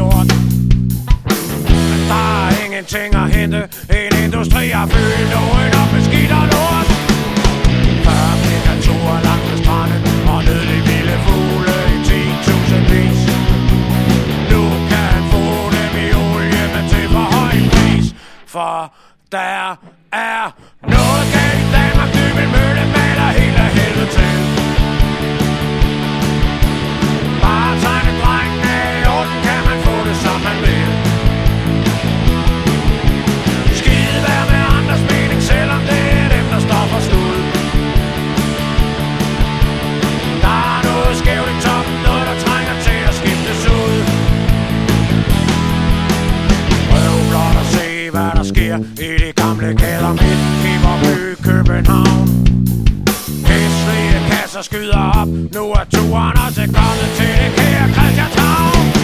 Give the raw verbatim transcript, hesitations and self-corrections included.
gjort. Men der er ingenting at hente. En industri har fyldt noget op med skidt og lort. fyrre kilometer langt med stranden og nødlig vilde fugle i ti tusind vis. Nu kan han få dem i olie, men til for høj pris. For der er noget galt i Danmark, Dybbøl Mølle maler helt af helvede til. Bare tegne drengen af i orden, kan man få det som man vil. Skide være med andres mening, selvom det er dem, der står for skud. Der er noget skævt i toppen, noget der trænger til at skiftes ud. Prøv blot at se, hvad der sker i de gamle gader midt i vor by København. Hæslige kasser skyder op, nu er turen også kommet til det kære Christianshavn.